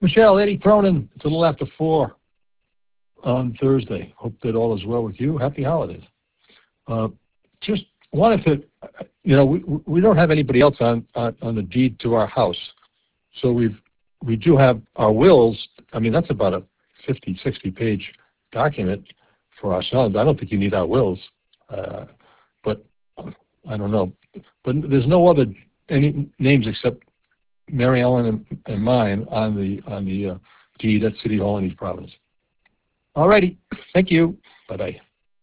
Michelle, Eddie Cronin, it's a little after 4 on Thursday. Hope that all is well with you. Happy holidays. Just wanted to, we don't have anybody else on the deed to our house. So we do have our wills. I mean, that's about a 50, 60-page document for our sons. I don't think you need our wills, but I don't know. But there's no other any names except Mary Ellen and mine on the deed at City Hall in East Providence. All righty. Thank you. Bye-bye.